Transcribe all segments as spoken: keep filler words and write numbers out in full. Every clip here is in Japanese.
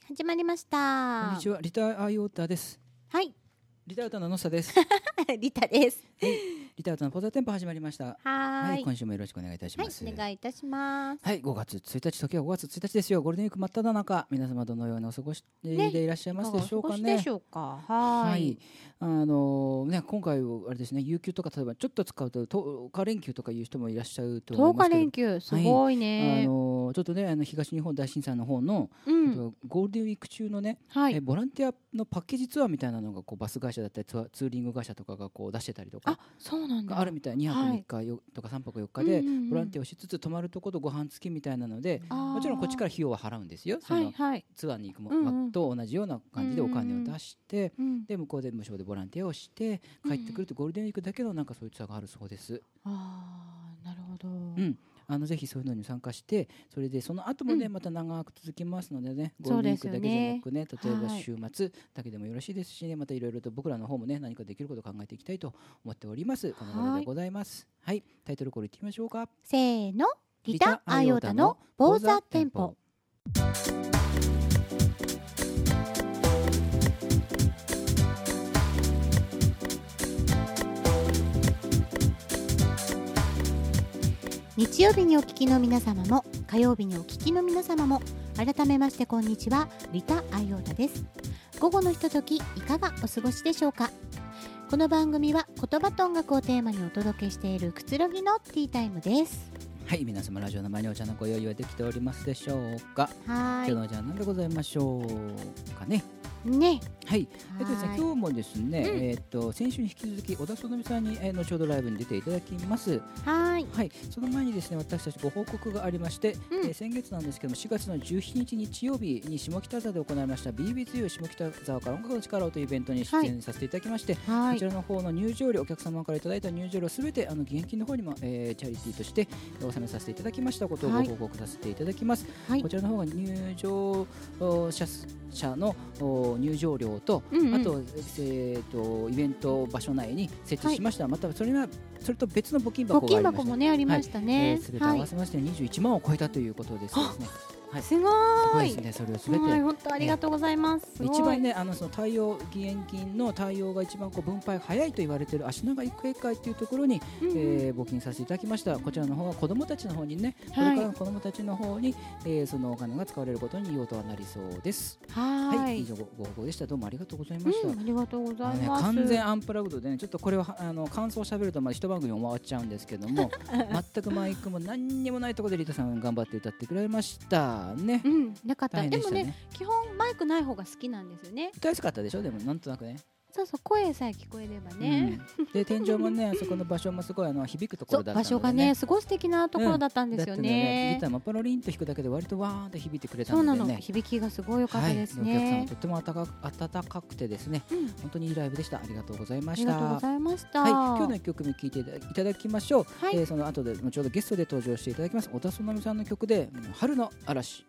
始まりました。 こんにちは、リターアイオータです。 はい。 リタータののさです。 リタです。 はい、リタータのポザテンポ始まりました。 はい、 今週もよろしくお願いいたします。 はい、お願いいたします。 はい、ごがつついたち、時はごがつついたちですよ。ゴールデンウィーク真っ只中、皆様どのようにお過ごしでいらっしゃいますでしょうかね。 ね、いかがお過ごしでしょうか。はい。 はい、あのー、ね、今回あれですね、有給とか例えばちょっと使うととおか連休とかいう人もいらっしゃると思いますけど。 とおか連休すごいね。 はい、あのー、ちょっとね、あの東日本大震災の方の、うん、ゴールデンウィーク中のね、はい、えボランティアのパッケージツアーみたいなのがこうバス会社だったりツアーツーリング会社とかがこう出してたりとか、 あ、そうなんだ、 あるみたい。にはくみっかとかさんぱくよっかでボランティアをしつつ泊まるところとご飯付きみたいなので、もちろんこっちから費用は払うんですよ。そのツアーに行くもと同じような感じでお金を出して、で向こうで無償でボランティアをして帰ってくると、ゴールデンウィークだけのなんかそういうツアーがあるそうです。 ああ、なるほど。 うん、あのぜひそういうのに参加して、それでその後もね、うん、また長く続きますのでね、ゴールデンウィークだけじゃなくね、例えば週末だけでもよろしいですしね、またいろいろと僕らの方もね何かできることを考えていきたいと思っております。この頃でございます。はい、タイトルコールいってみましょうか。 せーの、リタ・アイオータのボーザテンポ。日曜日にお聞きの皆様も火曜日にお聞きの皆様も改めましてこんにちは、リタ・アイオータです。午後のひとときいかがお過ごしでしょうか。この番組は言葉と音楽をテーマにお届けしているくつろぎのティータイムです。 はい、皆様ラジオの前にお茶のご用意はできておりますでしょうか。 はい、 今日のお茶は何でございましょうかね。 ね、 はい、えっとですね、今日もですね、うん、えっと先週に引き続き小田そのみさんに、えー、後ほどライブに出ていただきます。 はい、 はい、その前にですね、私たちご報告がありまして、うん、えー、先月なんですけどもしがつのじゅうしちにち日曜日に下北沢で行われました ビービーツー 下北沢から音楽の力をというイベントに出演させていただきまして、はい、こちらの方の入場料、お客様からいただいた入場料すべてあの義援金の方にも、えー、チャリティーとして納めさせていただきましたことをご報告させていただきます。はい、こちらの方が入場者者の入場料と、うんうん、あと、えー、とイベント場所内に設置しました。はい、またそれがそれと別の募金箱がありました。募金箱もねありましたね。 すべて合わせましてにじゅういちまんを超えたということですね。はい、 すごい。 すごいですね。それをすべて、 本当ありがとうございます。 えー、一番ね、あのその対応義援金の対応が一番こう分配早いと言われている足長育英会というところに、うんうん、えー、募金させていただきました。こちらの方は子どもたちの方にね、はい、これからの子どもたちの方に、えー、そのお金が使われることに用途はなりそうです。 はい、 はい、以上ご報告でした。どうもありがとうございました。 うん、ありがとうございます。 ね、完全アンプラグドでね、ちょっとこれはあの感想をしゃべるとまあ一番組も回っちゃうんですけども全くマイクも何にもないところでリタさん頑張って歌ってくれましたね。 うん、なかった。でもね、基本マイクない方が好きなんですよね。 歌いやすかったでしょ。でもなんとなくね。 そうそう、声さえ聞こえればね。 うん、で天井もね、あそこの場所もすごいあの響くところだったので、ね、 場所がねすごい素敵なところだったんですよね。うん、ね、 ギターもポロリンと弾くだけで割とわーんと響いてくれたのでね。 そうなの、響きがすごい良かったですね。 はい、お客様とっても温か、温かくてですね、うん、本当にいいライブでした。ありがとうございました。 ありがとうございました。 はい、今日の一曲目聴いていただきましょう。はい、えー、その後で後ほどゲストで登場していただきます小田そのみさんの曲で春の嵐。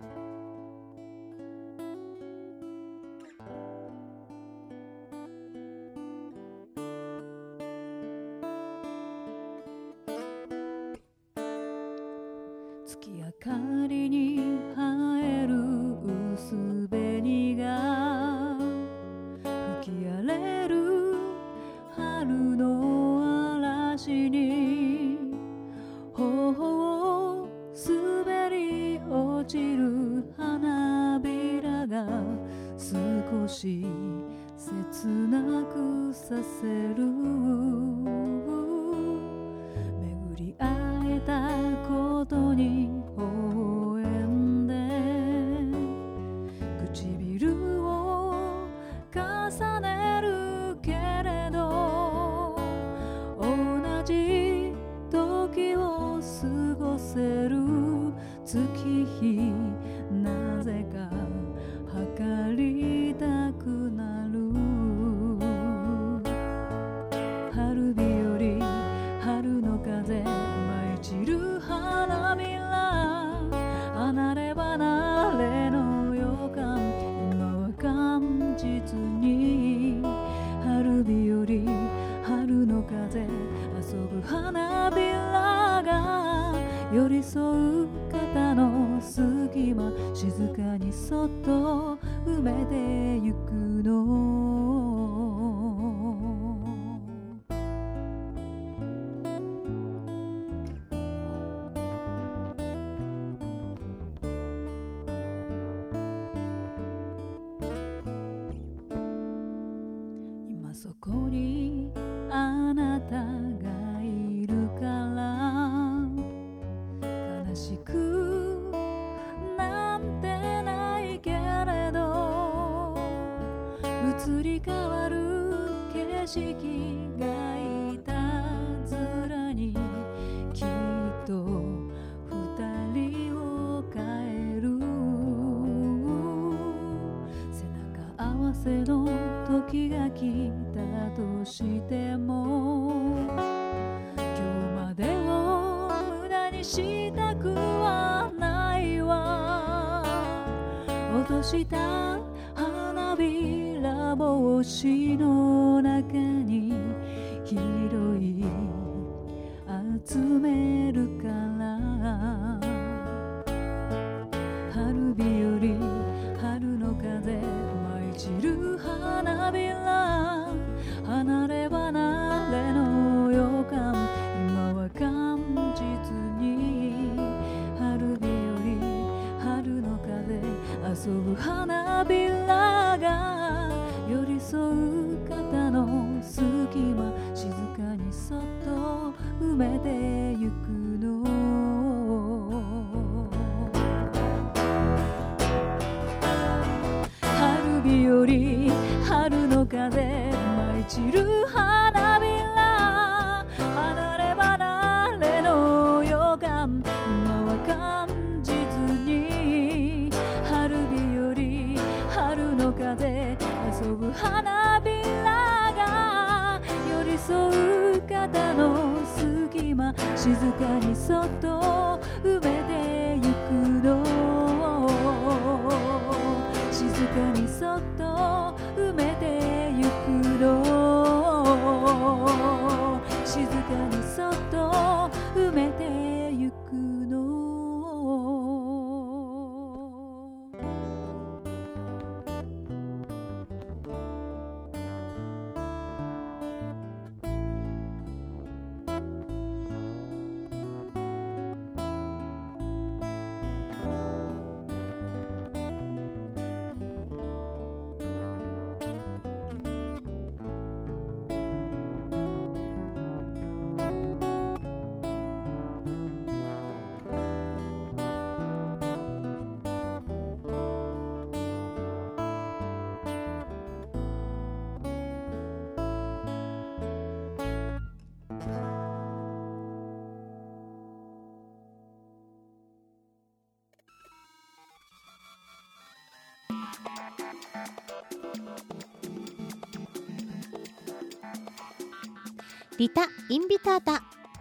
月明かりに映える薄紅が吹き荒れる春の嵐に頬を滑り落ちる花びらが少し切なくさせる。巡り会えたことに微笑んで唇を重ねるけれど同じ時を過ごせる月日なぜか測りたくなる。春日和、春の風舞い散る花びら、離れ離れの予感、今は感実に春日和、春の風遊ぶ花びらが寄り添う肩の隙間、静かにそと埋めてゆくの今そこにあなたがいるから悲しくなんてないけれど移り変わる景色がいたずらにきっと二人を変える背中合わせの時が来たとしても今日までを無駄にしたくはないわ落とした花びら帽子の中に拾い集めるから春日和春の風舞い散る花びら離れ離れの予感今は感実に春日和春の風遊ぶ花びらが寄り添う肩の隙間静かにそっと埋めてゆくの春日和春の風舞い散る花びら離れ離れの予感今は感実に春日和春の風遊ぶ花びらが寄り添う肩の隙間静かにそっと埋めてゆくの静かにそっと埋めてゆくの静かにそっと埋めてゆくのリタ・インビタータ。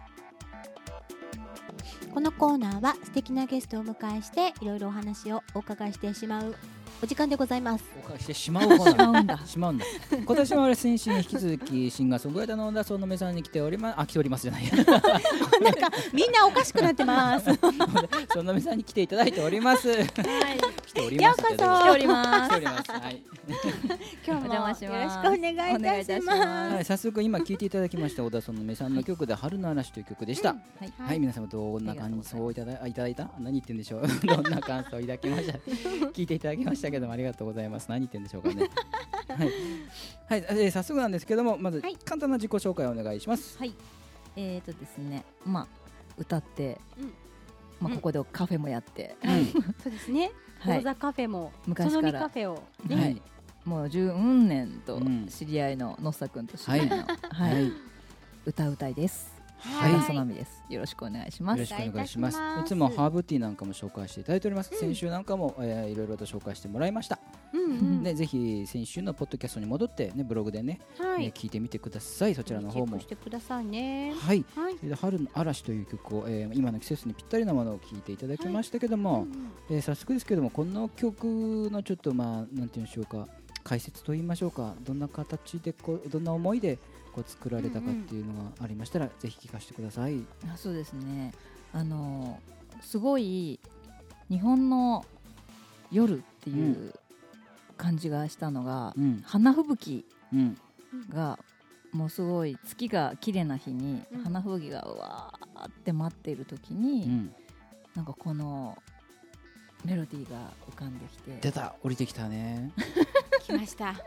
このコーナーは素敵なゲストをお迎えしていろいろお話をお伺いしてしまうお時間でございます。 お伺いしてしまうコーナーしまうんだしまうんだ今年も先週に引き続きシンガーソングライターの小田園目さんに来ておりますあ来ておりますじゃないなんかみんなおかしくなってます園目さんに来ていただいております、はい、来ておりますようこそ来ております来ております、はい、 今日もよろしくお願いいたします。 はい、早速今聴いていただきました小田園目さんの曲で春の嵐という曲でした、うん、はい、はい、皆様どんな感想をいただいただいた何言ってんでしょうどんな感想を抱きました聞いていただきましたけどもありがとうございます。何言ってんでしょうかねはい、はい、えー、早速なんですけどもまず簡単な自己紹介をお願いします。 はい、えーとですねまあ歌って、うん、まあ、ここでカフェもやって、 うん、そうですね、講座カフェも昔からカフェを、 ね、はい、もうじゅうねんと知り合いののっさくんと知り合いの、はいはい、歌うたいです。はい、そなみです。よろしくお願いします。 よろしくお願いします。いつもハーブティーなんかも紹介していただいております。うん、先週なんかも、えー、いろいろと紹介してもらいました。うんうん、でぜひ先週のポッドキャストに戻ってねブログでね、はい、えー、聞いてみてください。そちらの方もチェックしてくださいね。 はい。はい、それで春の嵐という曲を、えー、今の季節にぴったりなものを聞いていただきましたけども、はい、うんうん、えー、早速ですけどもこの曲のちょっとまあなんていうんでしょうか。解説と言いましょうか、どんな形でこうどんな思いでこう作られたかっていうのがありましたら、うんうん、ぜひ聞かせてください。 あ、そうですね、あのすごい日本の夜っっていう感じがしたのが、 うん、 花吹雪がもうすごい月が綺麗な日に花吹雪がうわーって待っている時に、うん、なんかこのメロディーが浮かんできて、 出た、降りてきたね来ました、 うん、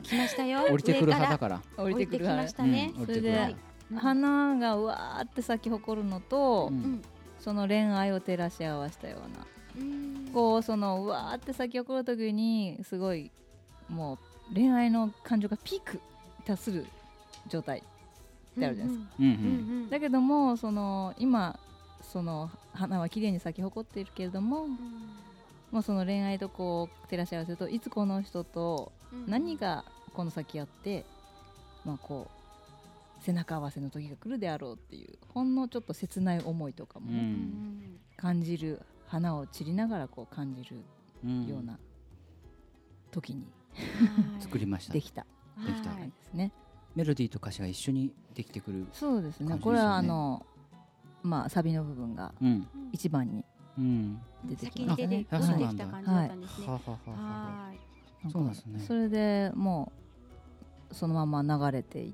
来ましたよ、 降りてくる派だから降りてくるきましたね、 うん、それで、うん、花がうわーって咲き誇るのと、うん、その恋愛を照らし合わせたような、うん、こうそのうわーって咲き誇る時にすごいもう恋愛の感情がピークに達する状態ってあるじゃないですか、うんうん、だけどもその今その花は綺麗に咲き誇っているけれども、うん、もうその恋愛とこう照らし合わせるといつこの人と何がこの先あって、まあ、こう背中合わせの時が来るであろうっていうほんのちょっと切ない思いとかも感じる、花を散りながらこう感じるような時に、 うん、作りましたできたできたですね。 メロディーと歌詞が一緒にできてくる、 そうですね。これはあのまあサビの部分が一番に出てきましたね。 先に出てきた感じだったんですね。 そうなんですね。 それでもうそのまま流れていって、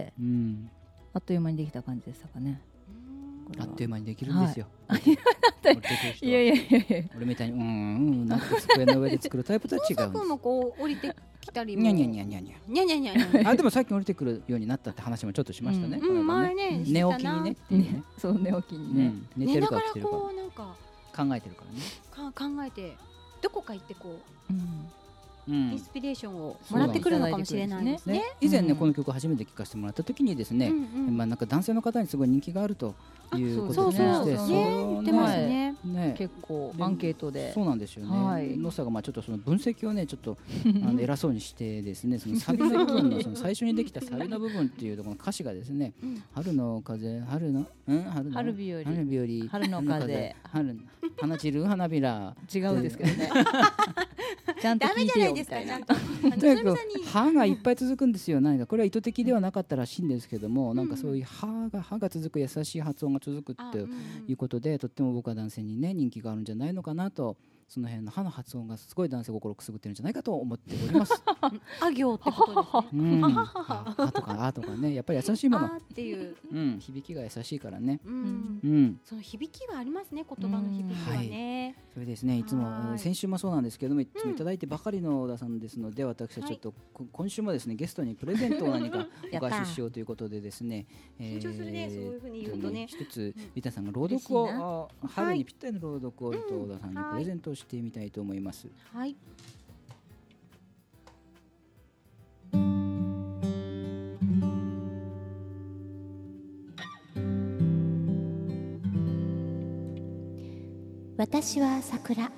うん、あっという間にできた感じでしたかね。 あっという間にできるんですよ。 はい、いやいやいやいや。 俺みたいにうんうんなんて机の上で作るタイプとは違う。 ノサ君もこう降りてきたりも。 にゃにゃにゃにゃにゃ。 にゃにゃにゃにゃ。 あでもさっき降りてくるようになったって話もちょっとしましたね。 うん、前ね。 寝起きにね。ねそう寝起きにね。 寝てるか起きてるか。 こうなんか考えてるからね。か考えてどこか行ってこう。 うんインスピレーションをもらってくるのかもしれないですね。 以前ねこの曲初めて聴かせてもらった時にですね、まあなんか男性の方にすごい人気があるということでして、 言ってますね。 結構アンケートでそうなんですよね。ノサがまあちょっとその分析をねちょっとあの偉そうにしてですね、そのサビの部分のその最初にできたサビの部分っていうところの歌詞がですね、春の風春のうん春の春日和春日和春の風春花散る花びら違うんですけどね。ちゃんと聞いてよみたいな。 歯がいっぱい続くんですよ。何かこれは意図的ではなかったらしいんですけども、なんかそういう歯が歯が続く優しい発音が続くっていうことで、とっても僕は男性にね人気があるんじゃないのかなと。その辺の歯の発音がすごい男性心をくすぐってるんじゃないかと思っております。 あ行ってことですね。 うん、はとかあとかね、やっぱり優しいもの。 あっていう、 うん、響きが優しいからね。 うん、うん、その響きはありますね、言葉の響きはね。はい、 それですね、いつも先週もそうなんですけども、いつもいただいてばかりの小田さんですので、私はちょっと、はい、今週もですねゲストにプレゼントを何かお返ししようということでですね。 緊張するね、そういう風に言うとね。 一つリタさんが朗読を春にぴったりの朗読を小田さんにプレゼントしてみたいと思います。 はい。私は桜。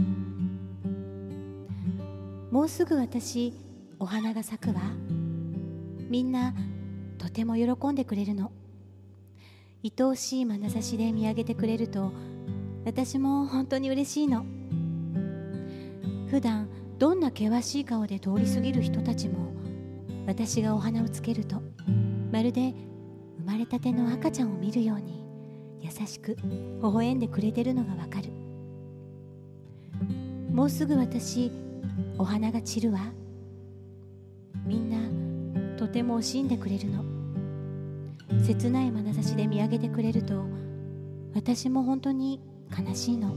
もうすぐ私お花が咲くわ。みんなとても喜んでくれるの。愛おしい眼差しで見上げてくれると私も本当に嬉しいの。普段どんな険しい顔で通り過ぎる人たちも私がお花をつけるとまるで生まれたての赤ちゃんを見るように優しく微笑んでくれてるのがわかる。もうすぐ私お花が散るわ。みんなとても惜しんでくれるの。切ない眼差しで見上げてくれると私も本当に悲しいの。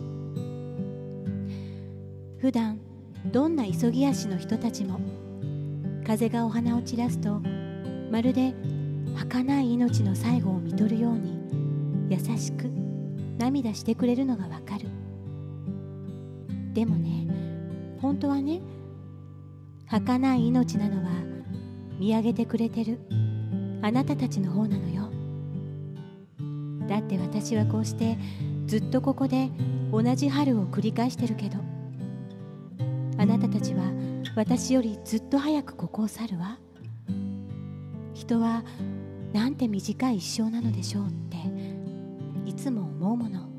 普段どんな急ぎ足の人たちも風がお花を散らすとまるで儚い命の最後を見とるように優しく涙してくれるのがわかる。でもね、本当はね、儚い命なのは見上げてくれてるあなたたちの方なのよ。だって私はこうしてずっとここで同じ春を繰り返してるけど、あなたたちは私よりずっと早くここを去るわ。人はなんて短い一生なのでしょうっていつも思うもの。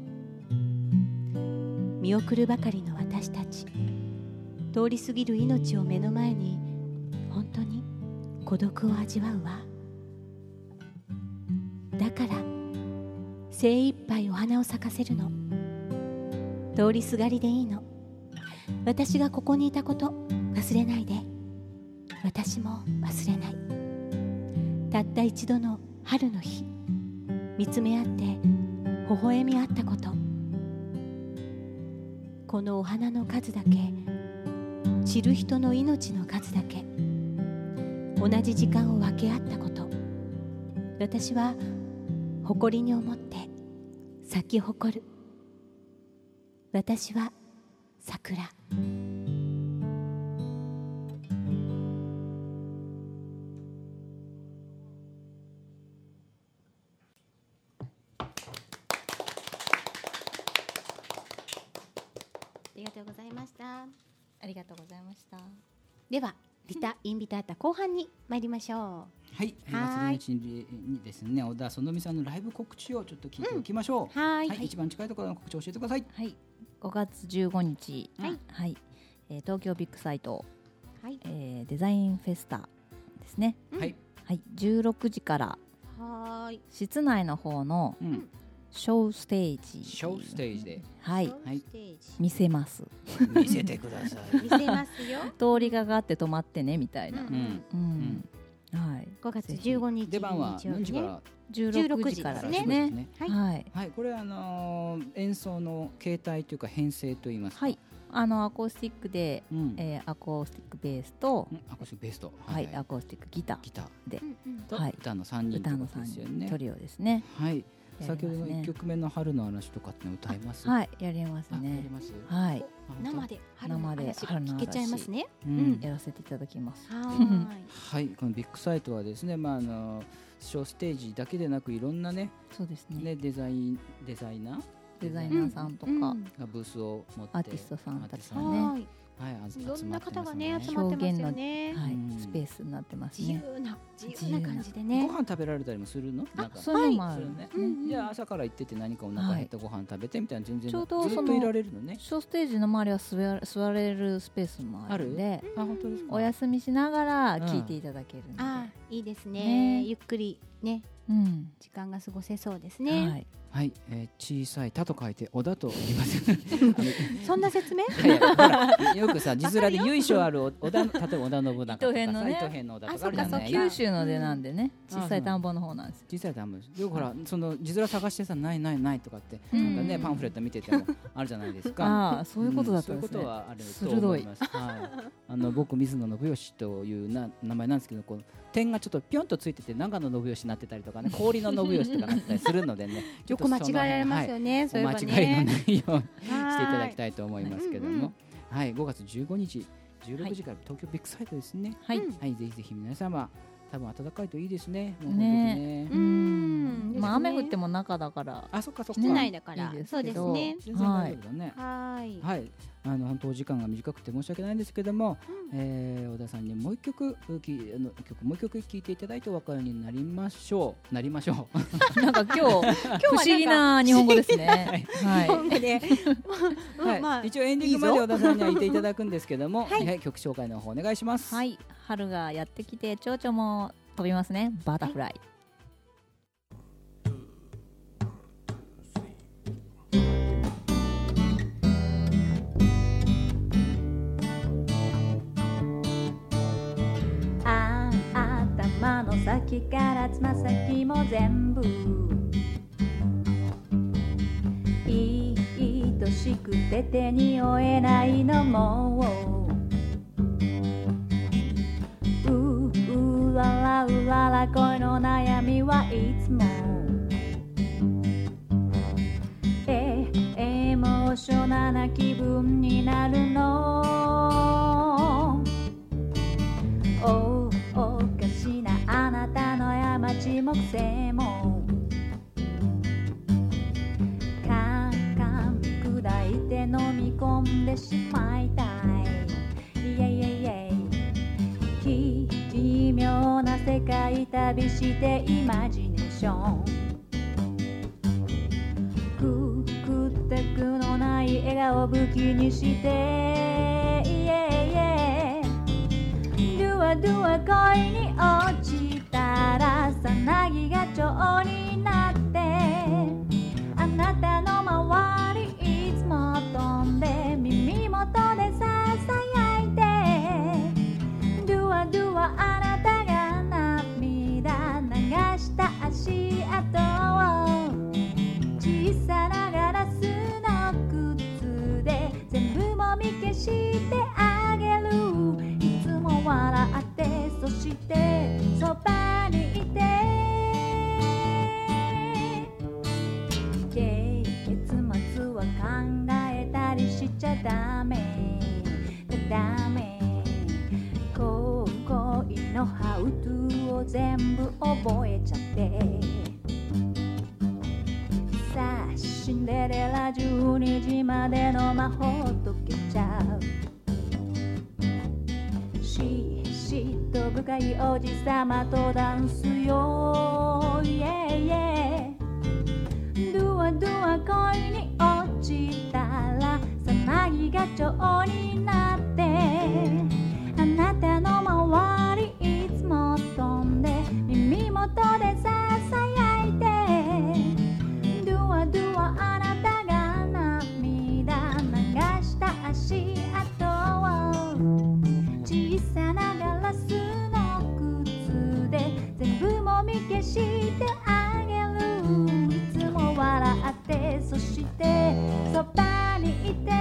見送るばかりの私たち、通り過ぎる命を目の前に本当に孤独を味わうわ。だから精一杯お花を咲かせるの。通りすがりでいいの。 私がここにいたこと忘れないで。私も忘れない。たった一度の春の日、見つめ合って微笑み合ったこと、このお花の数だけ、散る人の命の数だけ、同じ時間を分け合ったこと、私は誇りに思って咲き誇る。私は桜。ありがとうございました。 ありがとうございました。 ではリタインビタータ後半に参りましょう。 はい、はちにちにですね、小田園美さんのライブ告知をちょっと聞いておきましょう。うん、はい、はい、一番近いところの告知を教えてください。 はい、ごがつじゅうごにち、はい、はい、えー、東京ビッグサイト、はい、えー、デザインフェスタですね。はい、はい、じゅうろくじからはい、室内の方の、うん、ショーステージ、 ショーステージで、 はい、はい、見せます。 見せてください。 見せますよ。 通りががあって止まってねみたいな。うん、うんうん、はい。 ごがつじゅうごにち出番は何時から？ じゅうろくじからですね。 はい、はい、はい、これあのー、演奏の形態というか編成といいますか。 はい。あのアコースティックで、うん、えー、アコースティックベースと、 うん、アコースティックベースと、 はい、はい、アコースティックギター、 ギターで、 うんうん、と、はい、歌のさんにんということですよね。 トリオですね。 はい。先ほどのいっきょくめの春の話とかって歌います？ はい、やりますね。 やります。 はい。 生で春の話が聞けちゃいますね。 うん、やらせていただきます。 はい。このビッグサイトはですね、まああのショーステージだけでなくいろんなね、 そうですね。 デザインデザイナー、 デザイナーさんとかがブースを持って、 アーティストさんたちがね。 はい、いろんな方がね集まってますよね。 はい、スペースになってますね。 自由な自由な感じでね。 ご飯食べられたりもするの？ あ、そういうのもあるね。 じゃあ朝から行ってて何かお腹減ったご飯食べてみたいな、全然ずっといられるのね。 ショーステージの周りは座座れるスペースもあるんで、 あ、本当ですか？ お休みしながら聞いていただけるので、 あ、いいですね。ゆっくりね、時間が過ごせそうですね。 はい。はい、えー、小さい田と書いて小田と言います。 そんな説明？ いやいや、ほらよくさ字面で由緒ある織田、例えば織田信長とかさ、糸編の織田とかあるじゃない。 九州の出なんでね、小さい田んぼの方なんですよ。 小さい田んぼです。よくほらその字面探してさ、ないないないとかってなんかね、パンフレット見ててもあるじゃないですか。 ああ、そういうことだったんですね。 そういうことはあると思います。はい。あの僕水野信義というな名前なんですけど、この点がちょっとピョンとついてて長野信義になってたりとかね、氷の信義とかなったりするのでね、 よく間違えられますよね。 お間違いのないようにしていただきたいと思いますけども、はい、ごがつじゅうごにちじゅうろくじから東京ビッグサイトですね。はい、はい、ぜひぜひ皆様、多分暖かいといいですね。 ね、うん、まあ雨降っても中だから、 あ、そっかそっか、 室内だから、そうですね。 はい、はい、あの本当時間が短くて申し訳ないんですけども、え小田さんにもう一曲きあの曲もう一曲聴いていただいてお別れになりましょう。なりましょう。なんか今日不思議な日本語ですね。 はい。日本語で、 はい、一応エンディングまで小田さんにはいていただくんですけども、はい、曲紹介の方お願いします。 はい、春がやってきて蝶々も飛びますね。バタフライ。 ああ、頭の先からつま先も全部愛しくて手に負えないのもううららうらら恋の悩みはいつもえエモーショナルな気分になるのおおかしなあなたの山地も癖もかかみ砕いて飲み込んでしまいたいイエイエイエイ奇妙な世界旅してイマジネーションくくったくのない笑顔武器にしてイエイエイドゥアドゥア恋に落ちたらさなぎが蝶になってあなたの周りいつも飛んで耳元でのハウトゥーを全部覚えちゃってさあシンデレラじゅうにじまでの魔法解けちゃうし嫉妬深いおじさまとダンスよ、yeah, yeah、ドゥアドゥア恋に落ちたら騒ぎが蝶になってあなたの周りいつも飛んで耳元でささやいてドゥアドゥアあなたが涙流した足跡を小さなガラスの靴で全部もみ消してあげるいつも笑ってそしてそばにいて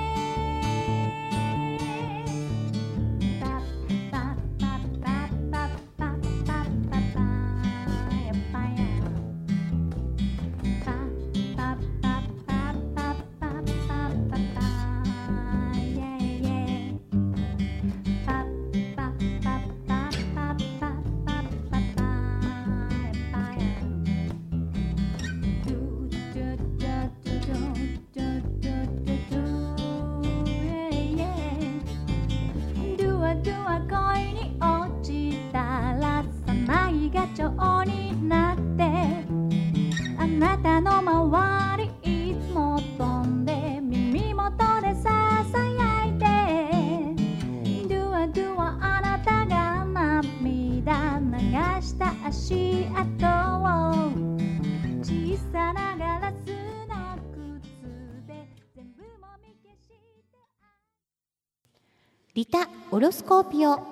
蝶になってあなたの周りいつも飛んで耳元でささやいてドゥアドゥアあなたが涙流した足跡を小さなガラスの靴で全部もみ消してリタオロスコーピオ。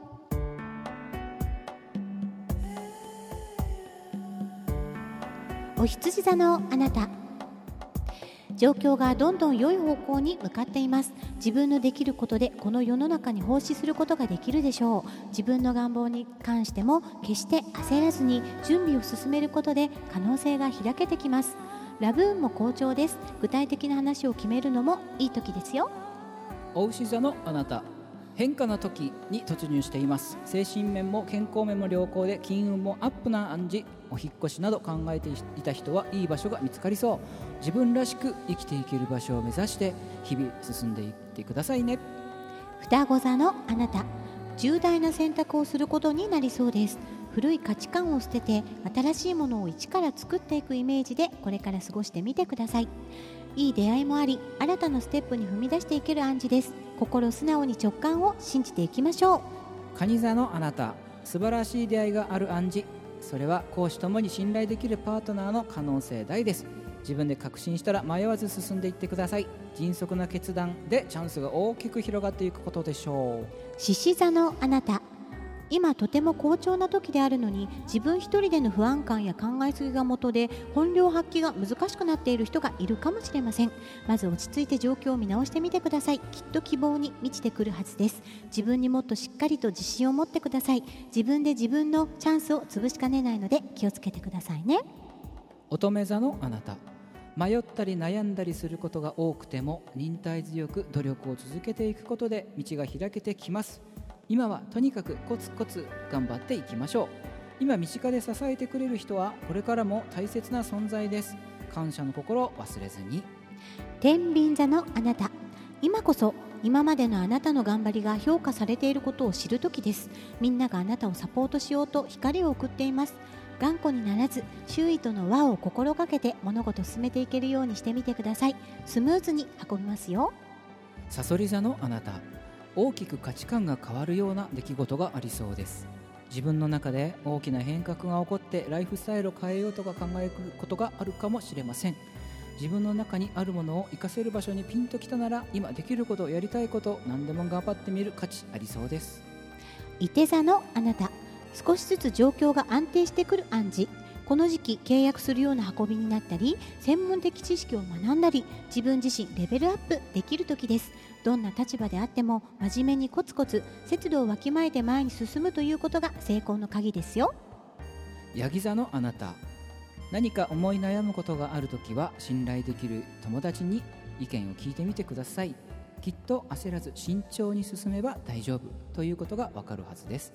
お羊座のあなた、状況がどんどん良い方向に向かっています。自分のできることでこの世の中に奉仕することができるでしょう。自分の願望に関しても決して焦らずに準備を進めることで可能性が開けてきます。ラブーンも好調です。具体的な話を決めるのもいい時ですよ。 お牛座のあなた、変化の時に突入しています。精神面も健康面も良好で金運もアップな暗示。お引っ越しなど考えていた人はいい場所が見つかりそう。自分らしく生きていける場所を目指して日々進んでいってくださいね。 双子座のあなた、重大な選択をすることになりそうです。古い価値観を捨てて新しいものを一から作っていくイメージでこれから過ごしてみてください。いい出会いもあり新たなステップに踏み出していける暗示です。心素直に直感を信じていきましょう。 蟹座のあなた、素晴らしい出会いがある暗示。それは公私ともに信頼できるパートナーの可能性大です。自分で確信したら迷わず進んでいってください。迅速な決断でチャンスが大きく広がっていくことでしょう。 獅子座のあなた、今とても好調な時であるのに自分一人での不安感や考えすぎが元で本領発揮が難しくなっている人がいるかもしれません。まず落ち着いて状況を見直してみてください。きっと希望に満ちてくるはずです。自分にもっとしっかりと自信を持ってください。自分で自分のチャンスを潰しかねないので気をつけてくださいね。 乙女座のあなた、迷ったり悩んだりすることが多くても忍耐強く努力を続けていくことで道が開けてきます。今はとにかくコツコツ頑張っていきましょう。今身近で支えてくれる人はこれからも大切な存在です。感謝の心を忘れずに。 天秤座のあなた、今こそ今までのあなたの頑張りが評価されていることを知る時です。みんながあなたをサポートしようと光を送っています。頑固にならず周囲との輪を心がけて物事を進めていけるようにしてみてください。スムーズに運びますよ。 さそり座のあなた、大きく価値観が変わるような出来事がありそうです。自分の中で大きな変革が起こってライフスタイルを変えようとか考えることがあるかもしれません。自分の中にあるものを活かせる場所にピンときたなら今できること、やりたいこと、何でも頑張ってみる価値ありそうです。 いて座のあなた、少しずつ状況が安定してくる暗示。この時期契約するような運びになったり専門的知識を学んだり自分自身レベルアップできる時です。どんな立場であっても真面目にコツコツ節度をわきまえて前に進むということが成功の鍵ですよ。 ヤギ座のあなた、何か思い悩むことがあるときは信頼できる友達に意見を聞いてみてください。きっと焦らず慎重に進めば大丈夫ということがわかるはずです。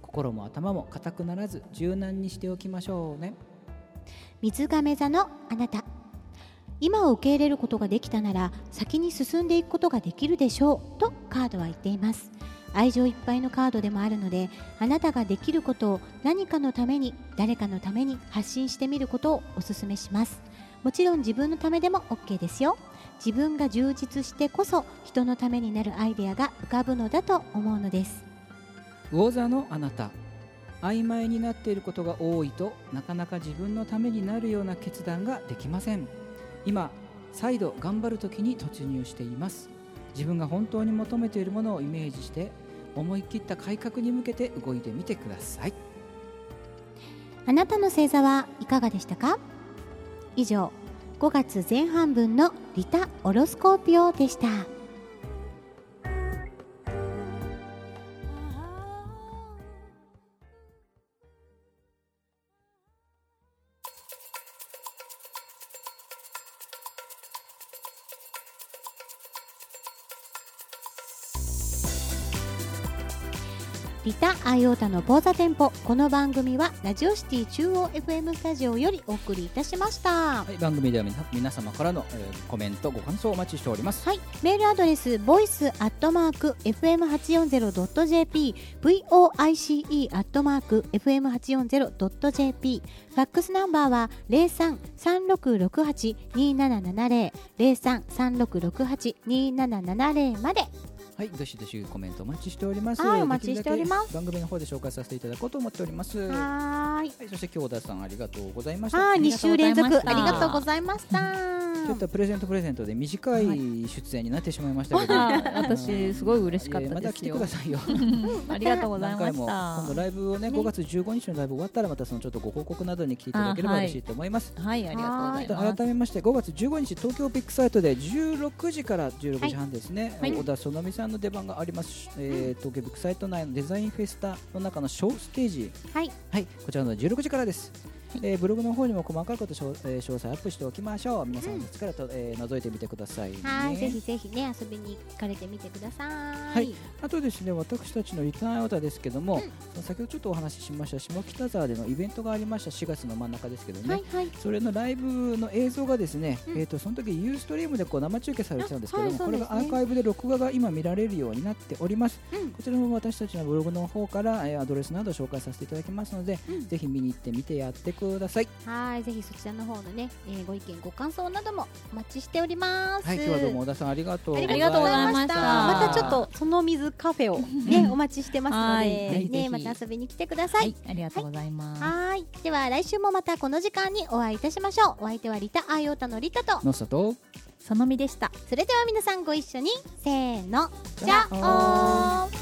心も頭も固くならず柔軟にしておきましょうね。 水亀座のあなた、今を受け入れることができたなら先に進んでいくことができるでしょうとカードは言っています。愛情いっぱいのカードでもあるので、あなたができることを何かのために、誰かのために発信してみることをお勧めします。もちろん自分のためでも OK ですよ。自分が充実してこそ人のためになるアイデアが浮かぶのだと思うのです。 魚座のあなた、曖昧になっていることが多いとなかなか自分のためになるような決断ができません。今再度頑張る時に突入しています。自分が本当に求めているものをイメージして思い切った改革に向けて動いてみてください。 あなたの星座はいかがでしたか？以上、ごがつ前半分のリタ・オロスコーピオでした。リタ・アイオータの講座店舗。この番組はラジオシティ中央 エフエム スタジオよりお送りいたしました。 はい、番組では皆様からの、えー、コメントご感想をお待ちしております。 はい、メールアドレス ボイス アットマーク エフエムはちよんゼロ ドット ジェーピー ボイス アットマーク エフエムはちよんゼロ ドット ジェーピー、 ファックスナンバーは ゼロさん さんろくろくはち にーななななゼロ ゼロさん さんろくろくはち にーななななゼロまで。 はい、どしどしコメントお待ちしております。 はい、お待ちしております。 番組の方で紹介させていただこうと思っております。 はい、 はい、そして京田さんありがとうございました。 はい、に週連続ありがとうございました。 ちょっとプレゼントプレゼントで短い出演になってしまいましたけど、 はい、私すごい嬉しかったですよ。 また来てくださいよ。 ありがとうございました。 今度ライブをね、ごがつじゅうごにちのライブ終わったらまたそのちょっとご報告などに来ていただければ嬉しいと思います。 はい、はい、ありがとうございます。 改めましてごがつじゅうごにち東京ビッグサイトでじゅうろくじからじゅうろくじはんですね、はい、小田そのみさんの出番があります。えー、東京ビッグサイト内のデザインフェスタの中のショーステージ、はい、はい、こちらのじゅうろくじからです。えー、ブログの方にも細かいこと詳細アップしておきましょう。皆さんの力と、うん、えー、覗いてみてください、ね、 はい、ぜひぜひね遊びに行かれてみてください。 はい、あとですね、私たちのリターンアウターですけども、うん、先ほどちょっとお話ししました下北沢でのイベントがありました。しがつの真ん中ですけどね、はいはい、それのライブの映像がですね、うん、えー、とその時ユーストリームでこう生中継されてたんですけども、はい、これがアーカイブで録画が今見られるようになっております、うん、こちらも私たちのブログの方から、えー、アドレスなど紹介させていただきますので、うん、ぜひ見に行ってみてやってください。 はい、ぜひそちらの方のね、えー、ご意見ご感想などもお待ちしております。 はい、今日はどうも小田さんありがとうありがとうございました。またちょっとその水カフェをねお待ちしてますので、はい、ね、また遊びに来てください。はい、 ありがとうございます。 はい、では来週もまたこの時間にお会いいたしましょう。お相手はリタ・アイオータのリタとのさとそのみでした。 それでは皆さんご一緒にせーの、じゃおー。